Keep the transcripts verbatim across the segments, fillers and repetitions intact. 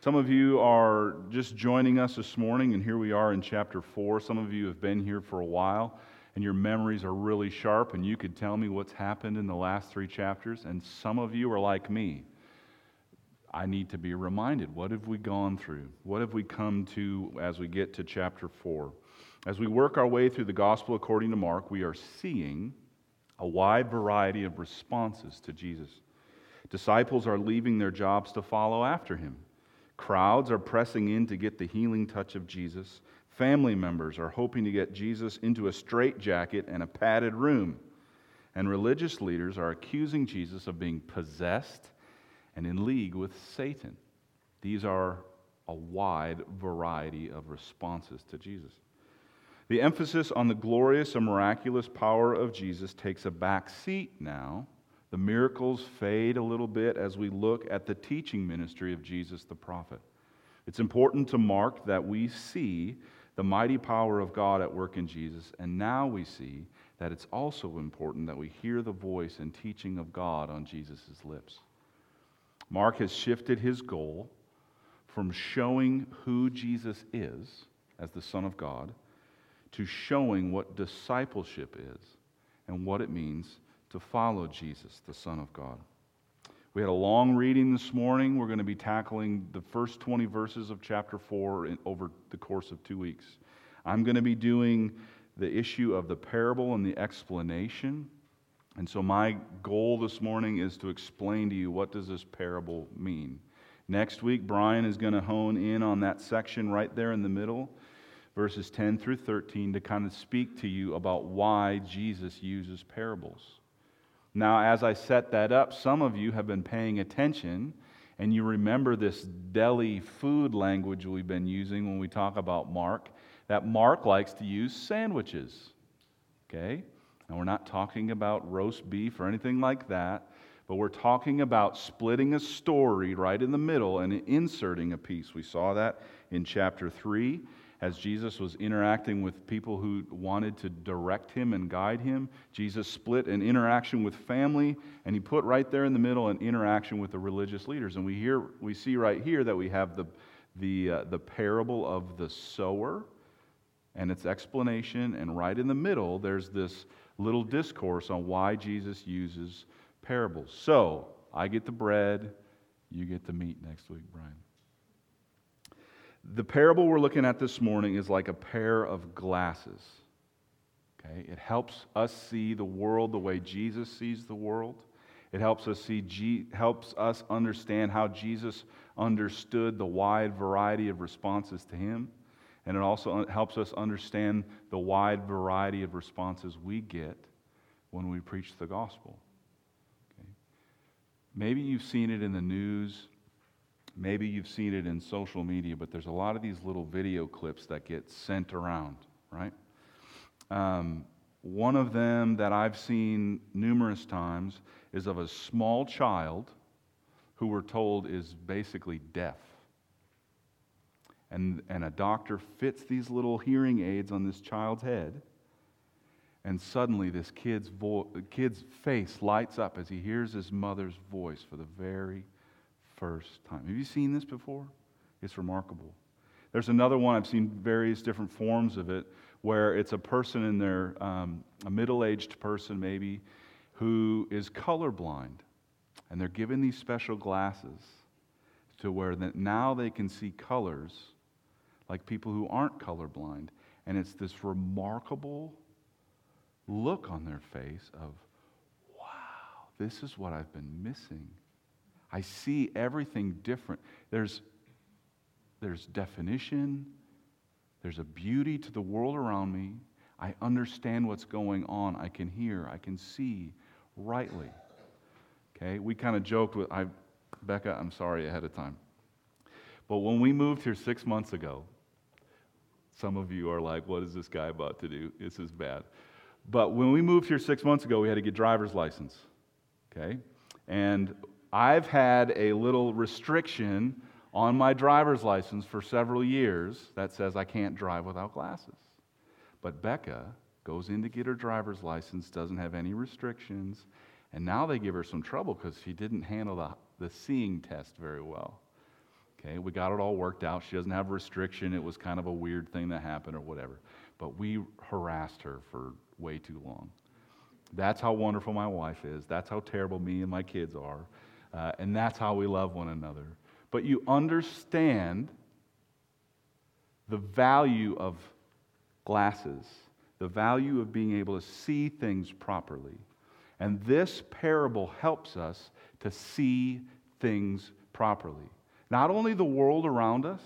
Some of you are just joining us this morning, and here we are in chapter four. Some of you have been here for a while, and your memories are really sharp, and you could tell me what's happened in the last three chapters. And some of you are like me. I need to be reminded, what have we gone through? What have we come to as we get to chapter four? As we work our way through the gospel according to Mark, we are seeing a wide variety of responses to Jesus. Disciples are leaving their jobs to follow after him. Crowds are pressing in to get the healing touch of Jesus. Family members are hoping to get Jesus into a straitjacket and a padded room. And religious leaders are accusing Jesus of being possessed and in league with Satan. These are a wide variety of responses to Jesus. The emphasis on the glorious and miraculous power of Jesus takes a back seat now. The miracles fade a little bit as we look at the teaching ministry of Jesus the prophet. It's important to mark that we see the mighty power of God at work in Jesus, and now we see that it's also important that we hear the voice and teaching of God on Jesus' lips. Mark has shifted his goal from showing who Jesus is as the Son of God to showing what discipleship is and what it means to follow Jesus, the Son of God. We had a long reading this morning. We're going to be tackling the first twenty verses of chapter four in, over the course of two weeks. I'm going to be doing the issue of the parable and the explanation. And so my goal this morning is to explain to you, what does this parable mean? Next week, Brian is going to hone in on that section right there in the middle, verses ten through thirteen, to kind of speak to you about why Jesus uses parables. Now, as I set that up, some of you have been paying attention, and you remember this deli food language we've been using when we talk about Mark, that Mark likes to use sandwiches. Okay? And we're not talking about roast beef or anything like that, but we're talking about splitting a story right in the middle and inserting a piece. We saw that in chapter three. As Jesus was interacting with people who wanted to direct him and guide him, Jesus split an interaction with family, and he put right there in the middle an interaction with the religious leaders. And we hear, we see right here that we have the the uh, the parable of the sower and its explanation, and right in the middle there's this little discourse on why Jesus uses parables. So I get the bread, you get the meat next week, Brian. The parable we're looking at this morning is like a pair of glasses. Okay? It helps us see the world the way Jesus sees the world. It helps us see G- helps us understand how Jesus understood the wide variety of responses to him. And it also helps us understand the wide variety of responses we get when we preach the gospel. Okay? Maybe you've seen it in the news. Maybe you've seen it in social media, but there's a lot of these little video clips that get sent around, right? Um, one of them that I've seen numerous times is of a small child who we're told is basically deaf. And, and a doctor fits these little hearing aids on this child's head, and suddenly this kid's, vo- kid's face lights up as he hears his mother's voice for the very first time. Have you seen this before? It's remarkable. There's another one, I've seen various different forms of it, where it's a person in their, um, a middle-aged person maybe, who is colorblind. And they're given these special glasses to where that now they can see colors like people who aren't colorblind. And it's this remarkable look on their face of, wow, this is what I've been missing. I see everything different. There's, there's definition. There's a beauty to the world around me. I understand what's going on. I can hear. I can see rightly. Okay? We kind of joked with, I, Becca, I'm sorry ahead of time. But when we moved here six months ago, some of you are like, what is this guy about to do? This is bad. But when we moved here six months ago, we had to get driver's license. Okay? And I've had a little restriction on my driver's license for several years that says I can't drive without glasses. But Becca goes in to get her driver's license, doesn't have any restrictions, and now they give her some trouble because she didn't handle the, the seeing test very well. Okay, we got it all worked out. She doesn't have a restriction. It was kind of a weird thing that happened or whatever. But we harassed her for way too long. That's how wonderful my wife is. That's how terrible me and my kids are. Uh, and that's how we love one another. But you understand the value of glasses, the value of being able to see things properly. And this parable helps us to see things properly. Not only the world around us,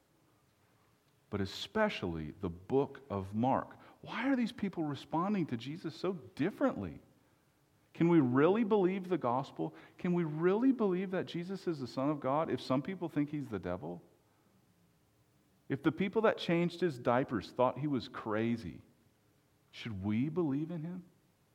but especially the book of Mark. Why are these people responding to Jesus so differently? Can we really believe the gospel? Can we really believe that Jesus is the Son of God if some people think he's the devil? If the people that changed his diapers thought he was crazy, should we believe in him?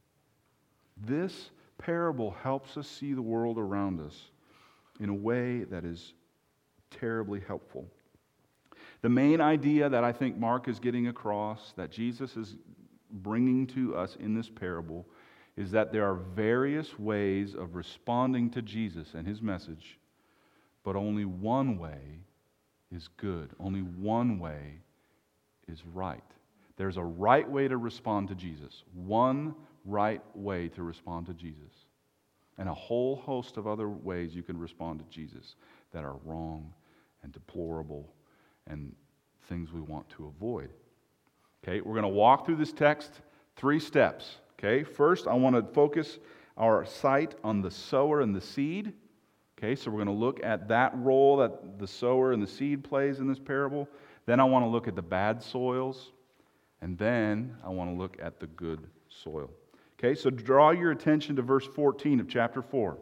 This parable helps us see the world around us in a way that is terribly helpful. The main idea that I think Mark is getting across, that Jesus is bringing to us in this parable, is that there are various ways of responding to Jesus and his message, but only one way is good. Only one way is right. There's a right way to respond to Jesus. One right way to respond to Jesus. And a whole host of other ways you can respond to Jesus that are wrong and deplorable and things we want to avoid. Okay, we're going to walk through this text three steps. Okay, first I want to focus our sight on the sower and the seed. Okay, so we're going to look at that role that the sower and the seed plays in this parable. Then I want to look at the bad soils. And then I want to look at the good soil. Okay, so draw your attention to verse fourteen of chapter four.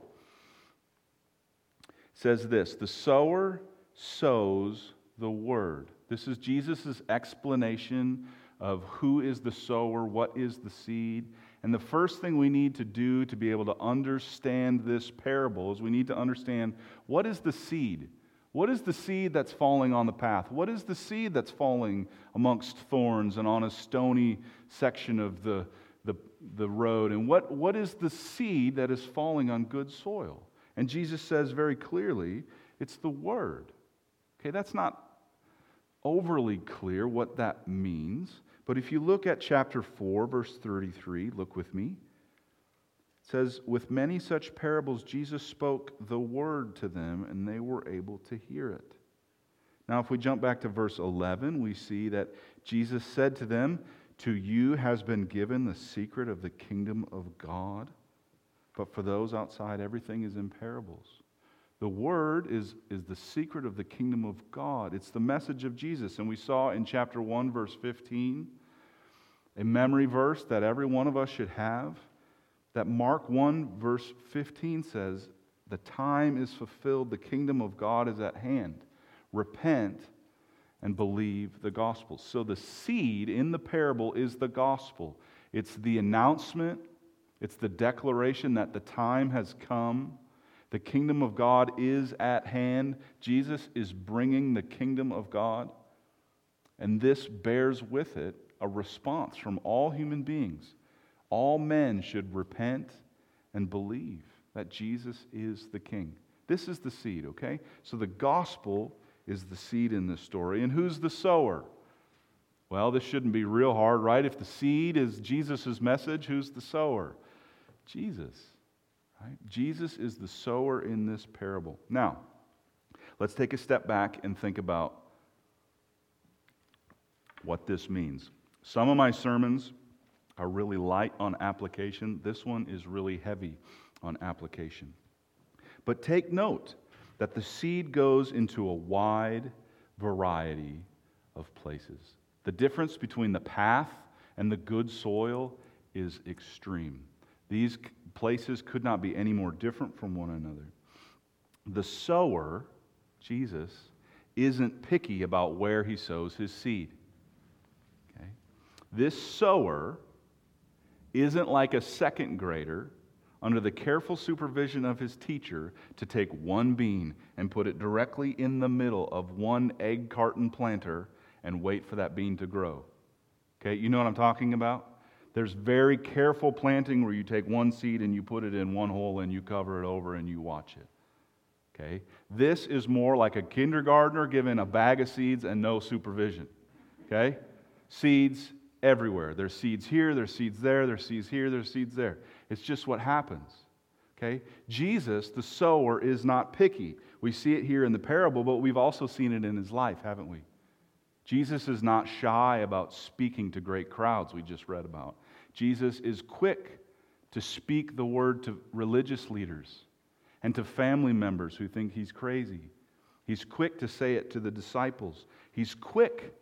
It says this, the sower sows the word. This is Jesus' explanation of who is the sower, what is the seed. And the first thing we need to do to be able to understand this parable is we need to understand what is the seed. What is the seed that's falling on the path? What is the seed that's falling amongst thorns and on a stony section of the, the, the road? And what, what is the seed that is falling on good soil? And Jesus says very clearly, it's the word. Okay, that's not overly clear what that means. But if you look at chapter four, verse thirty-three, look with me. It says, with many such parables, Jesus spoke the word to them, and they were able to hear it. Now, if we jump back to verse eleven, we see that Jesus said to them, to you has been given the secret of the kingdom of God, but for those outside, everything is in parables. The word is, is the secret of the kingdom of God. It's the message of Jesus. And we saw in chapter one, verse fifteen, a memory verse that every one of us should have, that Mark one, verse fifteen says, the time is fulfilled, the kingdom of God is at hand. Repent and believe the gospel. So the seed in the parable is the gospel. It's the announcement, it's the declaration that the time has come. The kingdom of God is at hand. Jesus is bringing the kingdom of God. And this bears with it a response from all human beings. All men should repent and believe that Jesus is the king. This is the seed, okay? So the gospel is the seed in this story. And who's the sower? Well, this shouldn't be real hard, right? If the seed is Jesus' message, who's the sower? Jesus. Right? Jesus is the sower in this parable. Now, let's take a step back and think about what this means. Some of my sermons are really light on application. This one is really heavy on application. But take note that the seed goes into a wide variety of places. The difference between the path and the good soil is extreme. These places could not be any more different from one another. The sower, Jesus, isn't picky about where he sows his seed. Okay? This sower isn't like a second grader under the careful supervision of his teacher to take one bean and put it directly in the middle of one egg carton planter and wait for that bean to grow. Okay, you know what I'm talking about? There's very careful planting where you take one seed and you put it in one hole and you cover it over and you watch it. Okay? This is more like a kindergartner given a bag of seeds and no supervision. Okay? Seeds everywhere. There's seeds here, there's seeds there, there's seeds here, there's seeds there. It's just what happens. Okay? Jesus, the sower, is not picky. We see it here in the parable, but we've also seen it in his life, haven't we? Jesus is not shy about speaking to great crowds we just read about. Jesus is quick to speak the word to religious leaders and to family members who think he's crazy. He's quick to say it to the disciples. He's quick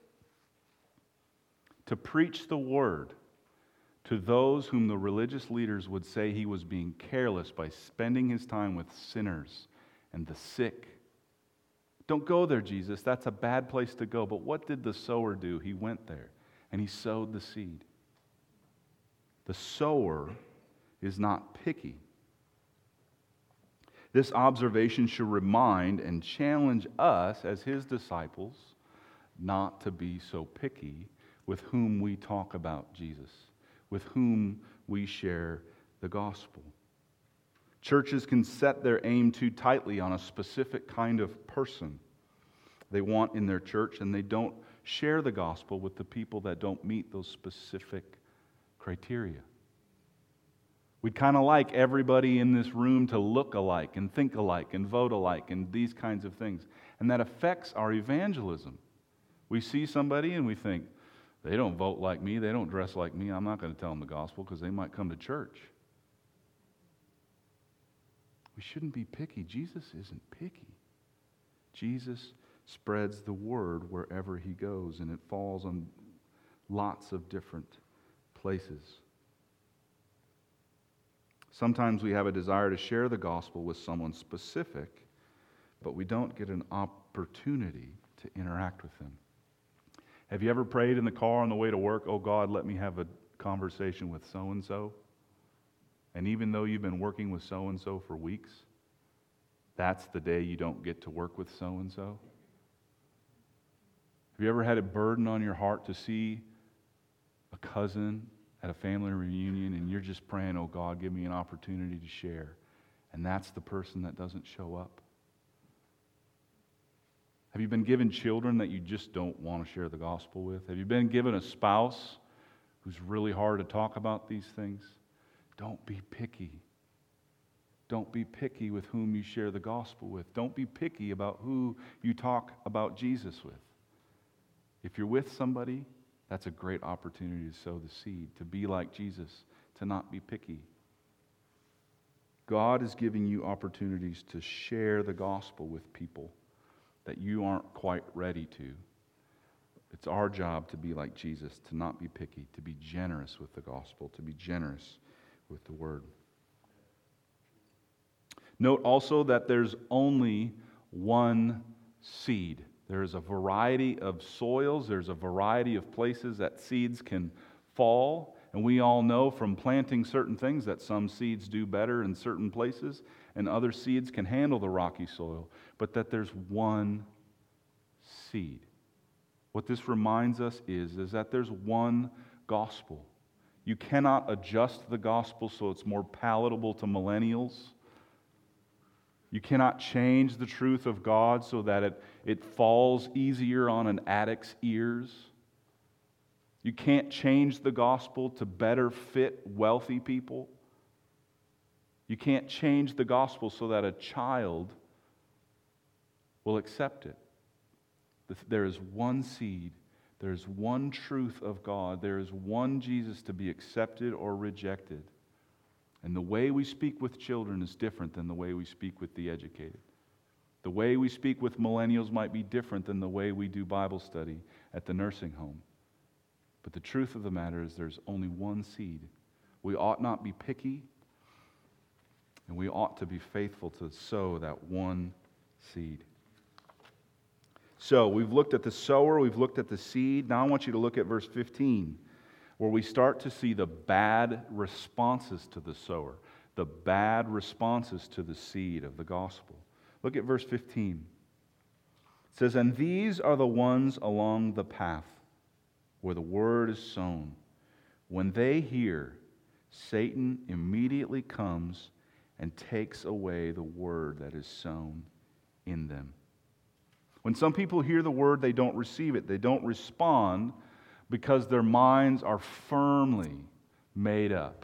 to preach the word to those whom the religious leaders would say he was being careless by spending his time with sinners and the sick. Don't go there, Jesus. That's a bad place to go. But what did the sower do? He went there and he sowed the seed. The sower is not picky. This observation should remind and challenge us as his disciples not to be so picky with whom we talk about Jesus, with whom we share the gospel. Churches can set their aim too tightly on a specific kind of person they want in their church, and they don't share the gospel with the people that don't meet those specific criteria. We'd kind of like everybody in this room to look alike and think alike and vote alike and these kinds of things. And that affects our evangelism. We see somebody and we think, they don't vote like me, they don't dress like me, I'm not going to tell them the gospel because they might come to church. We shouldn't be picky. Jesus isn't picky. Jesus spreads the word wherever he goes, and it falls on lots of different places. Sometimes we have a desire to share the gospel with someone specific, but we don't get an opportunity to interact with them. Have you ever prayed in the car on the way to work, oh God, let me have a conversation with so-and-so? And even though you've been working with so-and-so for weeks, that's the day you don't get to work with so-and-so? Have you ever had a burden on your heart to see a cousin at a family reunion and you're just praying, oh God, give me an opportunity to share, and that's the person that doesn't show up? Have you been given children that you just don't want to share the gospel with? Have you been given a spouse who's really hard to talk about these things? Don't be picky. Don't be picky with whom you share the gospel with. Don't be picky about who you talk about Jesus with. If you're with somebody, that's a great opportunity to sow the seed, to be like Jesus, to not be picky. God is giving you opportunities to share the gospel with people that you aren't quite ready to. It's our job to be like Jesus, to not be picky, to be generous with the gospel, to be generous with the word. Note also that there's only one seed. There's a variety of soils, there's a variety of places that seeds can fall, and we all know from planting certain things that some seeds do better in certain places, and other seeds can handle the rocky soil, but that there's one seed. What this reminds us is, is that there's one gospel. You cannot adjust the gospel so it's more palatable to millennials. You cannot change the truth of God so that it, it falls easier on an addict's ears. You can't change the gospel to better fit wealthy people. You can't change the gospel so that a child will accept it. There is one seed. There is one truth of God. There is one Jesus to be accepted or rejected. And the way we speak with children is different than the way we speak with the educated. The way we speak with millennials might be different than the way we do Bible study at the nursing home. But the truth of the matter is there's only one seed. We ought not be picky, and we ought to be faithful to sow that one seed. So we've looked at the sower, we've looked at the seed. Now I want you to look at verse fifteen, where we start to see the bad responses to the sower, the bad responses to the seed of the gospel. Look at verse fifteen. It says, "And these are the ones along the path where the word is sown. When they hear, Satan immediately comes and takes away the word that is sown in them. When some people hear the word, they don't receive it. They don't respond because their minds are firmly made up.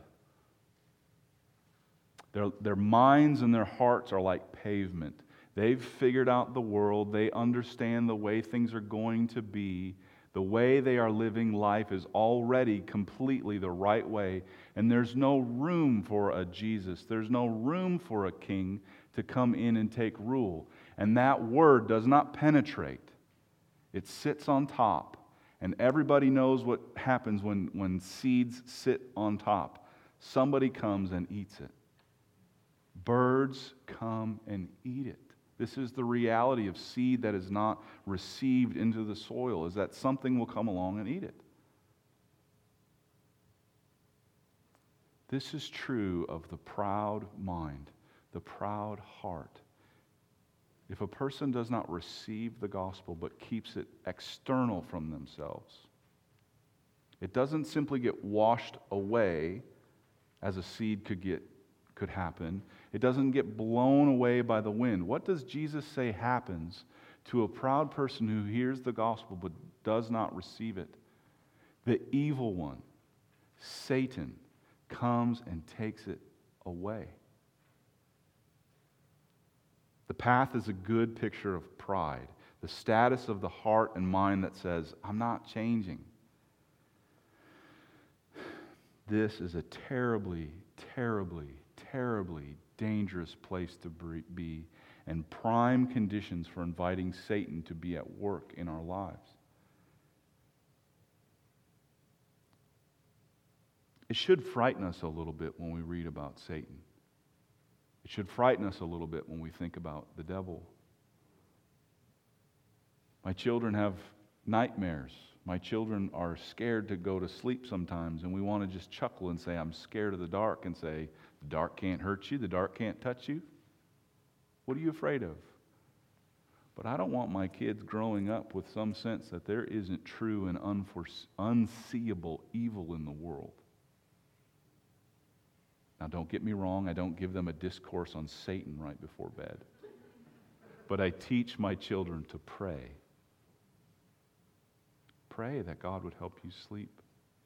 Their, their minds and their hearts are like pavement. They've figured out the world. They understand the way things are going to be. The way they are living life is already completely the right way. And there's no room for a Jesus. There's no room for a king to come in and take rule. And that word does not penetrate. It sits on top. And everybody knows what happens when, when seeds sit on top. Somebody comes and eats it. Birds come and eat it. This is the reality of seed that is not received into the soil, is that something will come along and eat it. This is true of the proud mind, the proud heart. If a person does not receive the gospel but keeps it external from themselves, it doesn't simply get washed away as a seed could get could happen. It doesn't get blown away by the wind. What does Jesus say happens to a proud person who hears the gospel but does not receive it? The evil one, Satan, comes and takes it away. The path is a good picture of pride, the status of the heart and mind that says, I'm not changing. This is a terribly, terribly, terribly dangerous place to be, and prime conditions for inviting Satan to be at work in our lives. It should frighten us a little bit when we read about Satan. It should frighten us a little bit when we think about the devil. My children have nightmares. My children are scared to go to sleep sometimes, and we want to just chuckle and say, I'm scared of the dark, and say, the dark can't hurt you, the dark can't touch you. What are you afraid of? But I don't want my kids growing up with some sense that there isn't true and unforse- unseeable evil in the world. Now, don't get me wrong, I don't give them a discourse on Satan right before bed. But I teach my children to pray. Pray that God would help you sleep.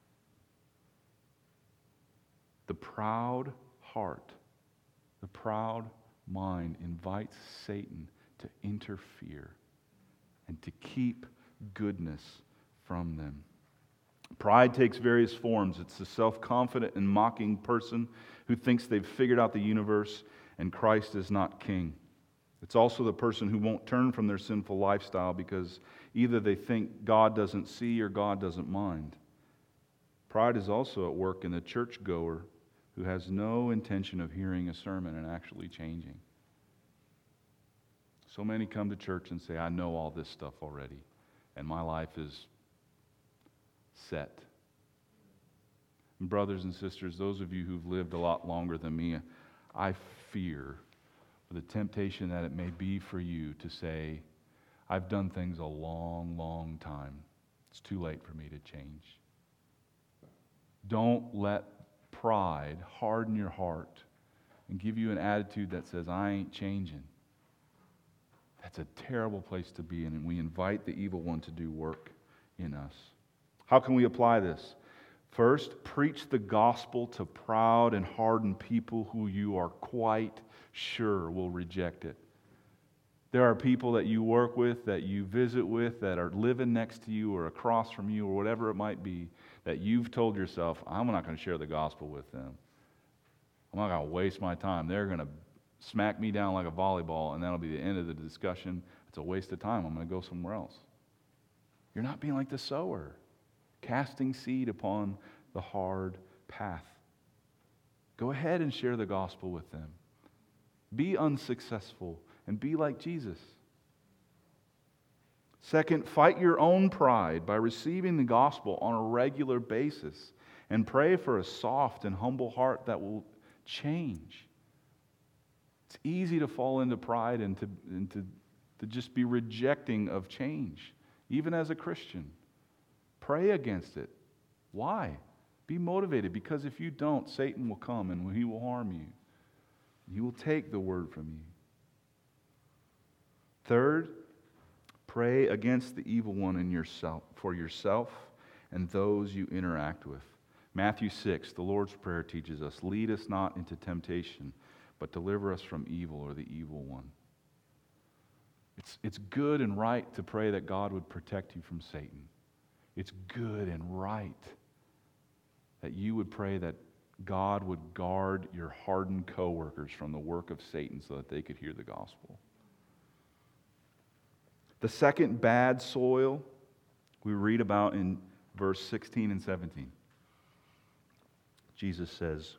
The proud heart, the proud mind invites Satan to interfere and to keep goodness from them. Pride takes various forms. It's the self-confident and mocking person who thinks they've figured out the universe and Christ is not king. It's also the person who won't turn from their sinful lifestyle because either they think God doesn't see or God doesn't mind. Pride is also at work in the churchgoer who has no intention of hearing a sermon and actually changing. So many come to church and say, I know all this stuff already, and my life is set. And brothers and sisters, those of you who've lived a lot longer than me, I fear for the temptation that it may be for you to say, I've done things a long, long time. It's too late for me to change. Don't let pride harden your heart and give you an attitude that says, I ain't changing. That's a terrible place to be in, and we invite the evil one to do work in us. How can we apply this? First, preach the gospel to proud and hardened people who you are quite sure will reject it. There are people that you work with, that you visit with, that are living next to you or across from you or whatever it might be, that you've told yourself, I'm not going to share the gospel with them. I'm not going to waste my time. They're going to smack me down like a volleyball, and that'll be the end of the discussion. It's a waste of time. I'm going to go somewhere else. You're not being like the sower, casting seed upon the hard path. Go ahead and share the gospel with them. Be unsuccessful and be like Jesus. Second, fight your own pride by receiving the gospel on a regular basis and pray for a soft and humble heart that will change. It's easy to fall into pride and to, and to, to just be rejecting of change, even as a Christian. Pray against it. Why? Be motivated, because if you don't, Satan will come and he will harm you. He will take the word from you. Third, pray against the evil one in yourself, for yourself and those you interact with. Matthew six, the Lord's Prayer teaches us, lead us not into temptation, but deliver us from evil or the evil one. It's, it's good and right to pray that God would protect you from Satan. It's good and right that you would pray that God would guard your hardened coworkers from the work of Satan so that they could hear the gospel. The second bad soil we read about in verse sixteen and seventeen. Jesus says,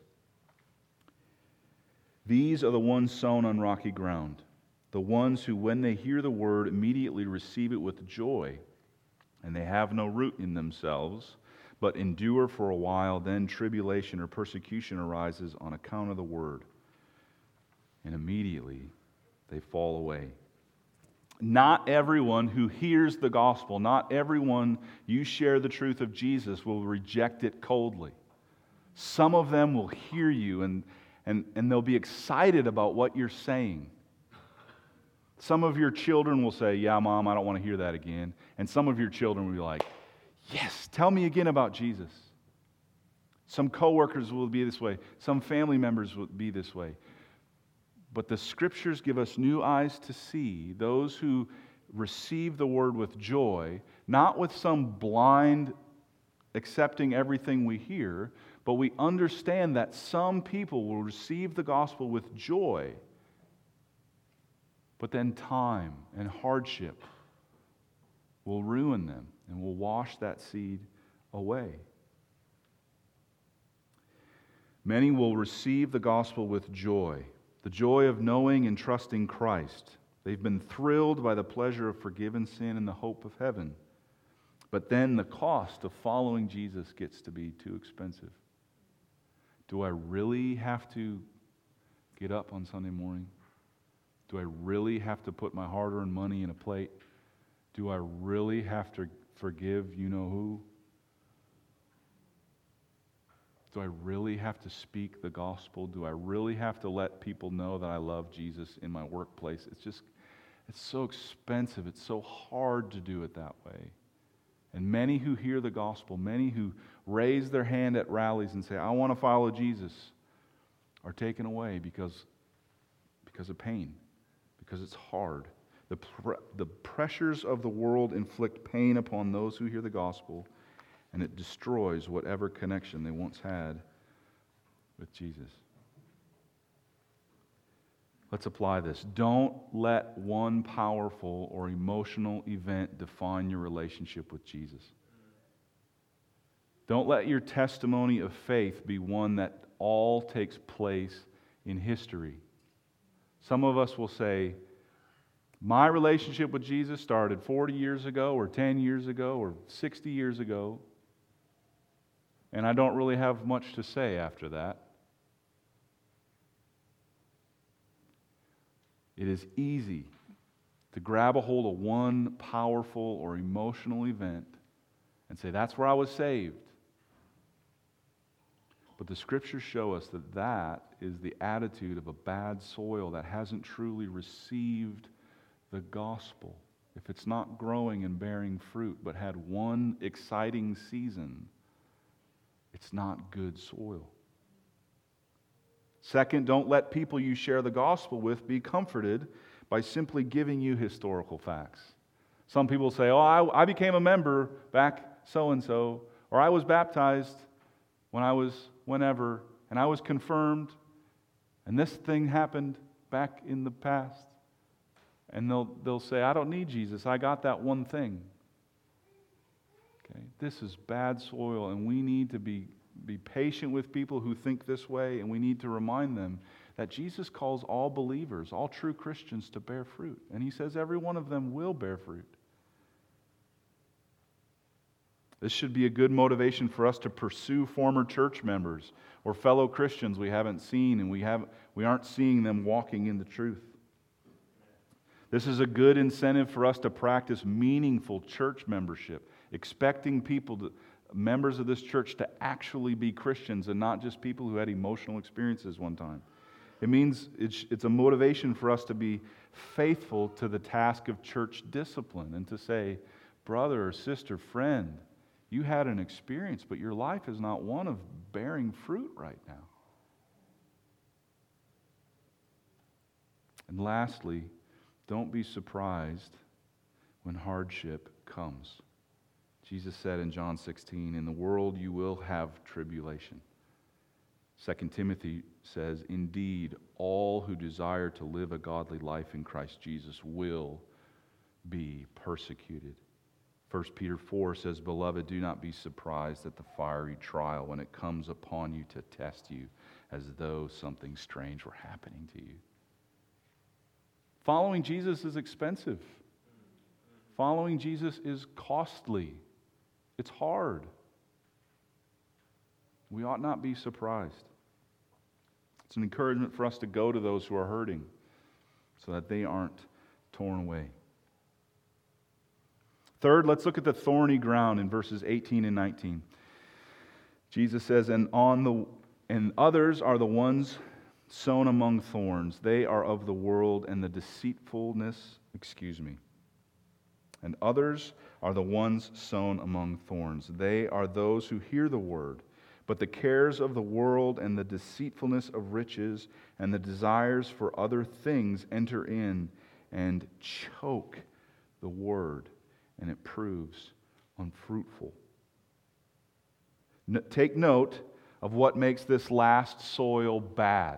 "These are the ones sown on rocky ground, the ones who, when they hear the word, immediately receive it with joy, and they have no root in themselves, but endure for a while. Then tribulation or persecution arises on account of the word, and immediately they fall away." Not everyone who hears the gospel, not everyone you share the truth of Jesus will reject it coldly. Some of them will hear you and, and, and they'll be excited about what you're saying. Some of your children will say, "Yeah, Mom, I don't want to hear that again." And some of your children will be like, "Yes, tell me again about Jesus." Some coworkers will be this way. Some family members will be this way. But the Scriptures give us new eyes to see those who receive the word with joy, not with some blind accepting everything we hear, but we understand that some people will receive the gospel with joy, but then time and hardship will ruin them and will wash that seed away. Many will receive the gospel with joy, the joy of knowing and trusting Christ. They've been thrilled by the pleasure of forgiven sin and the hope of heaven. But then the cost of following Jesus gets to be too expensive. Do I really have to get up on Sunday morning? Do I really have to put my hard-earned money in a plate? Do I really have to forgive you-know-who? Do I really have to speak the gospel? Do I really have to let people know that I love Jesus in my workplace? It's just, it's so expensive. It's so hard to do it that way. And many who hear the gospel, many who raise their hand at rallies and say, "I want to follow Jesus," are taken away because, because of pain, because it's hard. The, pr- the pressures of the world inflict pain upon those who hear the gospel, and it destroys whatever connection they once had with Jesus. Let's apply this. Don't let one powerful or emotional event define your relationship with Jesus. Don't let your testimony of faith be one that all takes place in history. Some of us will say, "My relationship with Jesus started forty years ago or ten years ago or sixty years ago, and I don't really have much to say after that." It is easy to grab a hold of one powerful or emotional event and say, "That's where I was saved." But the Scriptures show us that that is the attitude of a bad soil that hasn't truly received the gospel. If it's not growing and bearing fruit, but had one exciting season, it's not good soil. Second, don't let people you share the gospel with be comforted by simply giving you historical facts. Some people say, "Oh, I, I became a member back so-and-so," or "I was baptized when I was whenever, and I was confirmed, and this thing happened back in the past." And they'll, they'll say, "I don't need Jesus. I got that one thing." Okay, this is bad soil, and we need to be Be patient with people who think this way, and we need to remind them that Jesus calls all believers, all true Christians, to bear fruit. And He says every one of them will bear fruit. This should be a good motivation for us to pursue former church members or fellow Christians we haven't seen, and we, have, we aren't seeing them walking in the truth. This is a good incentive for us to practice meaningful church membership, expecting people to members of this church to actually be Christians and not just people who had emotional experiences one time. It means it's, it's a motivation for us to be faithful to the task of church discipline and to say, brother or sister, friend, you had an experience, but your life is not one of bearing fruit right now. And lastly, don't be surprised when hardship comes. Jesus said in John sixteen, in the world you will have tribulation. Second Timothy says, indeed, all who desire to live a godly life in Christ Jesus will be persecuted. First Peter four says, beloved, do not be surprised at the fiery trial when it comes upon you to test you as though something strange were happening to you. Following Jesus is expensive. Following Jesus is costly. It's hard. We ought not be surprised. It's an encouragement for us to go to those who are hurting so that they aren't torn away. Third, let's look at the thorny ground in verses eighteen and nineteen. Jesus says, and on the and others are the ones sown among thorns. They are of the world and the deceitfulness, excuse me. And others are the ones sown among thorns. They are those who hear the word, but the cares of the world and the deceitfulness of riches and the desires for other things enter in and choke the word, and it proves unfruitful. No, take note of what makes this last soil bad.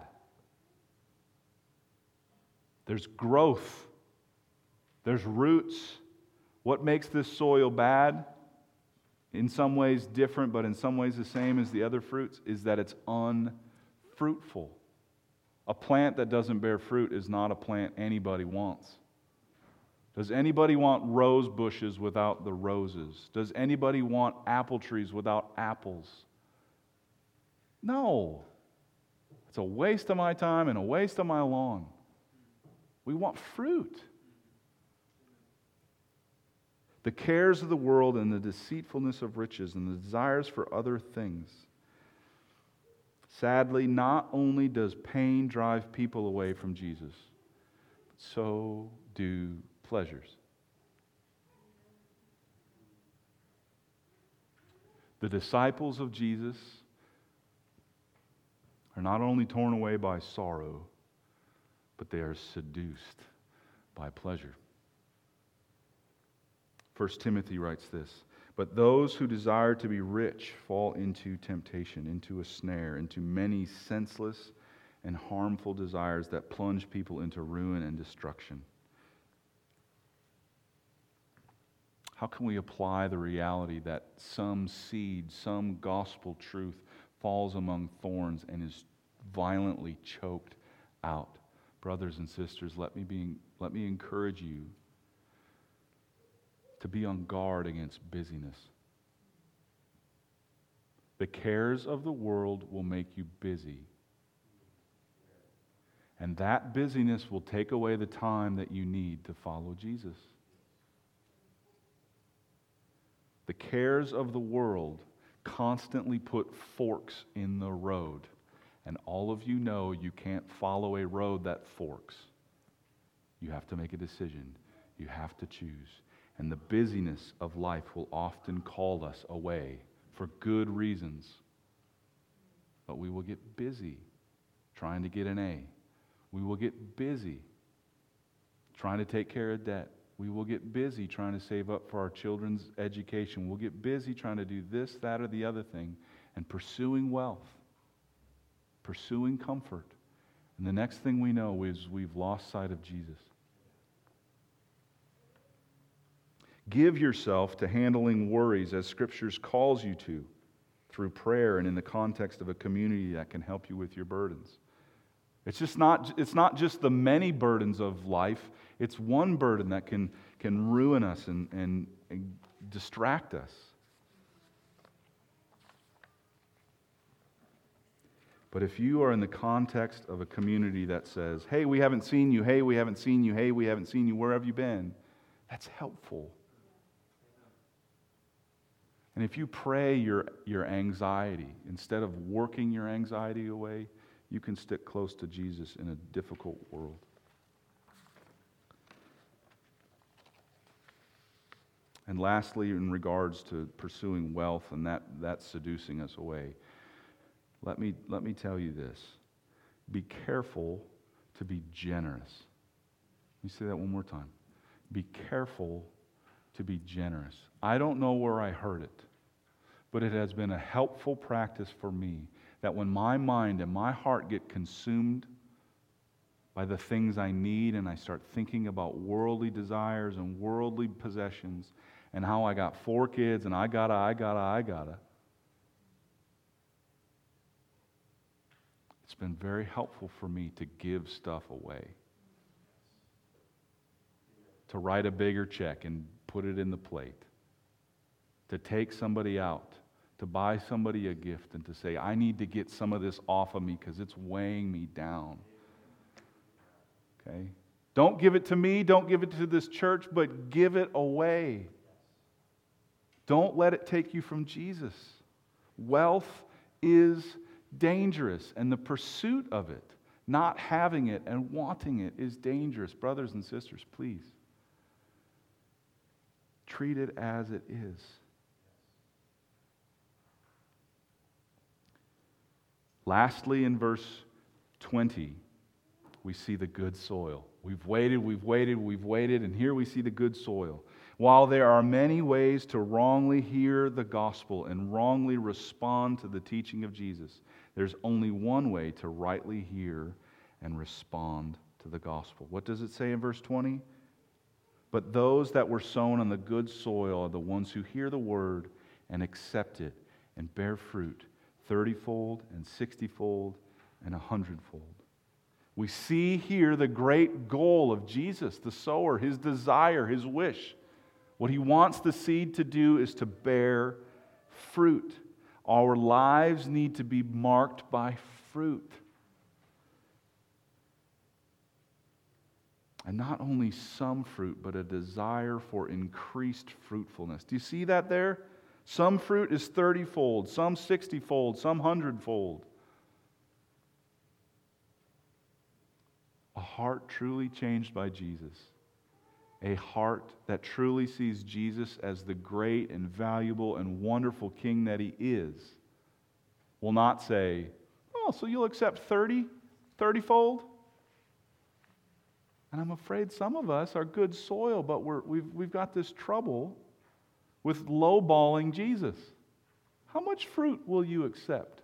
There's growth. There's roots. What makes this soil bad, in some ways different, but in some ways the same as the other fruits, is that it's unfruitful. A plant that doesn't bear fruit is not a plant anybody wants. Does anybody want rose bushes without the roses? Does anybody want apple trees without apples? No. It's a waste of my time and a waste of my lawn. We want fruit. The cares of the world and the deceitfulness of riches and the desires for other things. Sadly, not only does pain drive people away from Jesus, but so do pleasures. The disciples of Jesus are not only torn away by sorrow, but they are seduced by pleasure. First Timothy writes this, but those who desire to be rich fall into temptation, into a snare, into many senseless and harmful desires that plunge people into ruin and destruction. How can we apply the reality that some seed, some gospel truth falls among thorns and is violently choked out? Brothers and sisters, let me be, let me encourage you to be on guard against busyness. The cares of the world will make you busy. And that busyness will take away the time that you need to follow Jesus. The cares of the world constantly put forks in the road. And all of you know you can't follow a road that forks. You have to make a decision. You have to choose. And the busyness of life will often call us away for good reasons. But we will get busy trying to get an A. We will get busy trying to take care of debt. We will get busy trying to save up for our children's education. We'll get busy trying to do this, that, or the other thing, and pursuing wealth, pursuing comfort. And the next thing we know is we've lost sight of Jesus. Give yourself to handling worries as Scriptures calls you to, through prayer and in the context of a community that can help you with your burdens. It's just not, it's not just the many burdens of life. It's one burden that can, can ruin us and, and, and distract us. But if you are in the context of a community that says, hey, we haven't seen you, hey, we haven't seen you, hey, we haven't seen you, where have you been? That's helpful. And if you pray your, your anxiety, instead of working your anxiety away, you can stick close to Jesus in a difficult world. And lastly, in regards to pursuing wealth and that, that seducing us away, let me, let me tell you this. Be careful to be generous. Let me say that one more time. Be careful to be generous. I don't know where I heard it, but it has been a helpful practice for me that when my mind and my heart get consumed by the things I need and I start thinking about worldly desires and worldly possessions and how I got four kids and I gotta, I gotta, I gotta, it's been very helpful for me to give stuff away. To write a bigger check and put it in the plate. To take somebody out. To buy somebody a gift and to say, I need to get some of this off of me because it's weighing me down. Okay? Don't give it to me, don't give it to this church, but give it away. Don't let it take you from Jesus. Wealth is dangerous, and the pursuit of it, not having it and wanting it, is dangerous. Brothers and sisters, please. Treat it as it is. Lastly, in verse twenty, we see the good soil. We've waited, we've waited, we've waited, and here we see the good soil. While there are many ways to wrongly hear the gospel and wrongly respond to the teaching of Jesus, there's only one way to rightly hear and respond to the gospel. What does it say in verse twenty? But those that were sown on the good soil are the ones who hear the word and accept it and bear fruit, thirty-fold and sixty-fold and a hundredfold. We see here the great goal of Jesus, the sower, his desire, his wish. What he wants the seed to do is to bear fruit. Our lives need to be marked by fruit. And not only some fruit, but a desire for increased fruitfulness. Do you see that there? Some fruit is thirty-fold, some sixty-fold, some hundred-fold. A heart truly changed by Jesus. A heart that truly sees Jesus as the great and valuable and wonderful King that He is will not say, oh, so you'll accept thirty, thirty-fold? And I'm afraid some of us are good soil, but we're, we've, we've got this trouble with lowballing Jesus. How much fruit will you accept?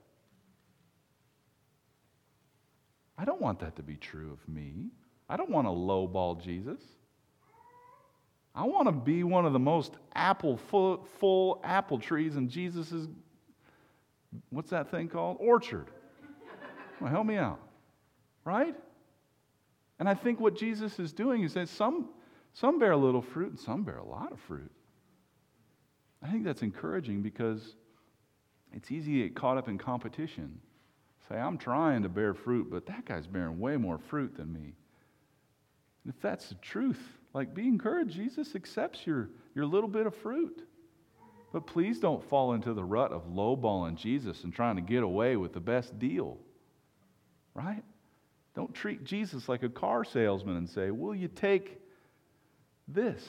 I don't want that to be true of me. I don't want to lowball Jesus. I want to be one of the most apple full, full apple trees in Jesus's, what's that thing called? Orchard. Well, help me out. Right? And I think what Jesus is doing is that some, some bear a little fruit and some bear a lot of fruit. I think that's encouraging because it's easy to get caught up in competition. Say, I'm trying to bear fruit, but that guy's bearing way more fruit than me. And if that's the truth, like, be encouraged. Jesus accepts your, your little bit of fruit. But please don't fall into the rut of lowballing Jesus and trying to get away with the best deal. Right? Don't treat Jesus like a car salesman and say, will you take this?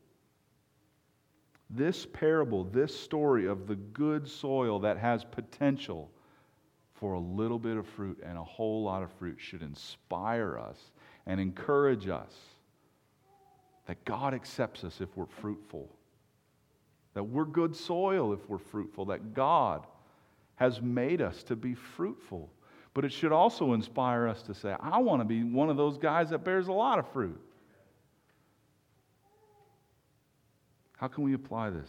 This parable, this story of the good soil that has potential for a little bit of fruit and a whole lot of fruit should inspire us and encourage us that God accepts us if we're fruitful, that we're good soil if we're fruitful, that God has made us to be fruitful. But it should also inspire us to say, I want to be one of those guys that bears a lot of fruit. How can we apply this?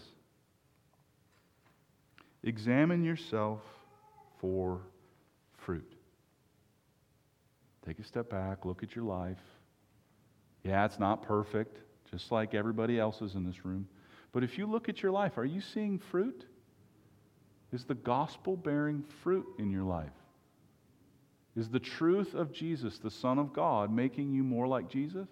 Examine yourself for fruit. Take a step back, look at your life. Yeah, it's not perfect, just like everybody else's in this room. But if you look at your life, are you seeing fruit? Is the gospel bearing fruit in your life? Is the truth of Jesus, the Son of God, making you more like Jesus?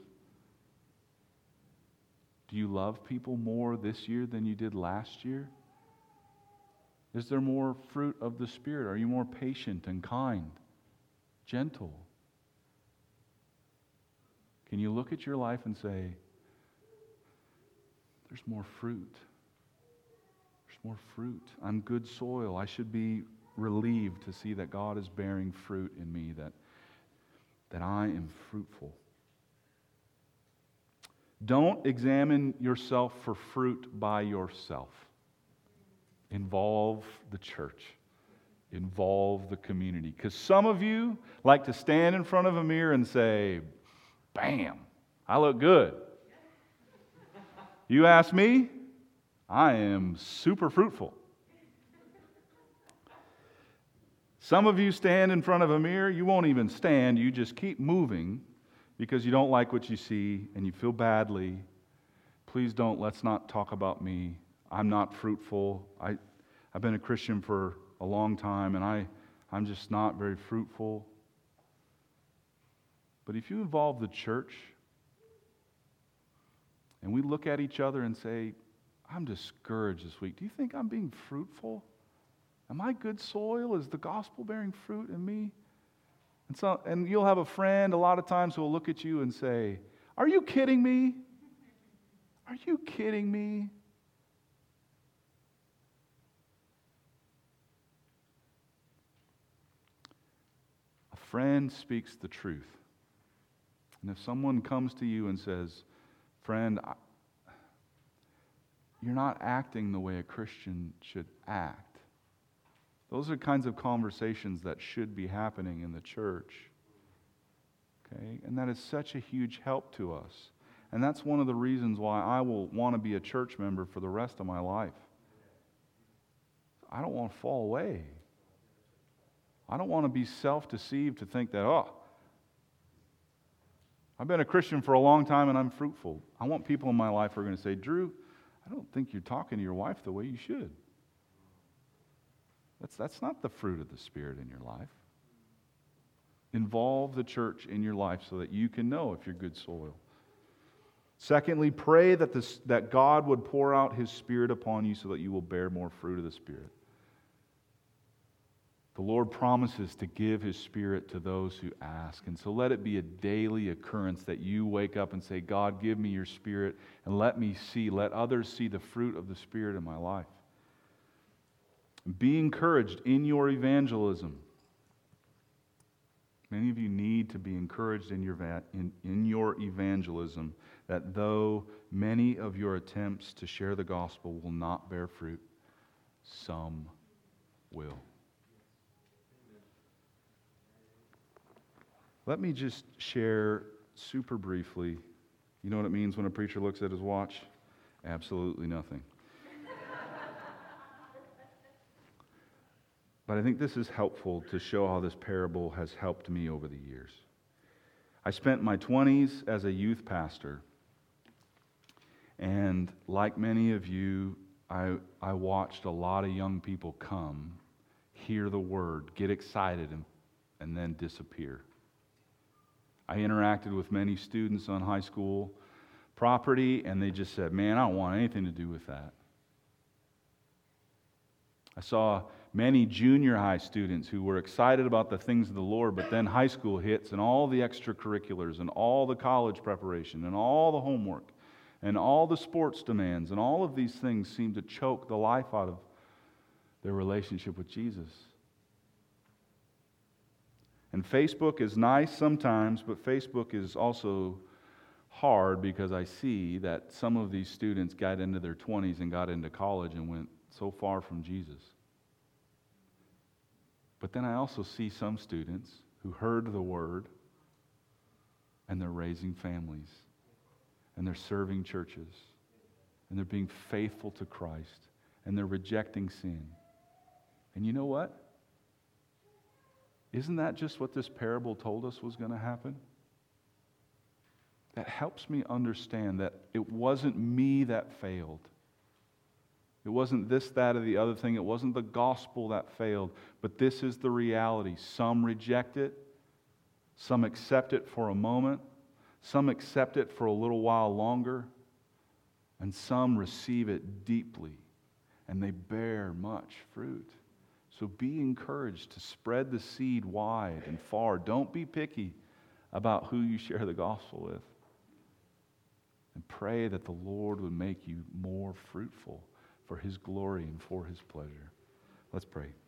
Do you love people more this year than you did last year? Is there more fruit of the Spirit? Are you more patient and kind? gentle. Can you look at your life and say, there's more fruit. There's more fruit. I'm good soil. I should be relieved to see that God is bearing fruit in me, that, that I am fruitful. Don't examine yourself for fruit by yourself. Involve the church. Involve the community. Because some of you like to stand in front of a mirror and say, bam, I look good. You ask me, I am super fruitful. Some of you stand in front of a mirror, you won't even stand, you just keep moving because you don't like what you see and you feel badly. Please don't, let's not talk about me. I'm not fruitful. I, I've been a Christian for a long time and I, I'm just not very fruitful. But if you involve the church and we look at each other and say, I'm discouraged this week. Do you think I'm being fruitful? Am I good soil? Is the gospel bearing fruit in me? And so, and you'll have a friend a lot of times who will look at you and say, are you kidding me? Are you kidding me? A friend speaks the truth. And if someone comes to you and says, friend, I, you're not acting the way a Christian should act. Those are kinds of conversations that should be happening in the church. Okay? And that is such a huge help to us. And that's one of the reasons why I will want to be a church member for the rest of my life. I don't want to fall away. I don't want to be self-deceived to think that, oh, I've been a Christian for a long time and I'm fruitful. I want people in my life who are going to say, Drew, I don't think you're talking to your wife the way you should. That's, that's not the fruit of the Spirit in your life. Involve the church in your life so that you can know if you're good soil. Secondly, pray that, this, that God would pour out His Spirit upon you so that you will bear more fruit of the Spirit. The Lord promises to give His Spirit to those who ask. And so let it be a daily occurrence that you wake up and say, God, give me your Spirit and let me see, let others see the fruit of the Spirit in my life. Be encouraged in your evangelism. Many of you need to be encouraged in your, in, in your evangelism, that though many of your attempts to share the gospel will not bear fruit, some will. Let me just share super briefly. You know what it means when a preacher looks at his watch? Absolutely nothing. But I think this is helpful to show how this parable has helped me over the years. I spent my twenties as a youth pastor. And like many of you, I, I watched a lot of young people come, hear the word, get excited, and, and then disappear. I interacted with many students on high school property, and they just said, man, I don't want anything to do with that. I saw many junior high students who were excited about the things of the Lord, but then high school hits and all the extracurriculars and all the college preparation and all the homework and all the sports demands and all of these things seem to choke the life out of their relationship with Jesus. And Facebook is nice sometimes, but Facebook is also hard because I see that some of these students got into their twenties and got into college and went so far from Jesus. But then I also see some students who heard the word and they're raising families and they're serving churches and they're being faithful to Christ and they're rejecting sin. And you know what? Isn't that just what this parable told us was going to happen? That helps me understand that it wasn't me that failed. It wasn't this, that, or the other thing. It wasn't the gospel that failed. But this is the reality. Some reject it. Some accept it for a moment. Some accept it for a little while longer. And some receive it deeply. And they bear much fruit. So be encouraged to spread the seed wide and far. Don't be picky about who you share the gospel with. And pray that the Lord would make you more fruitful for His glory and for His pleasure. Let's pray.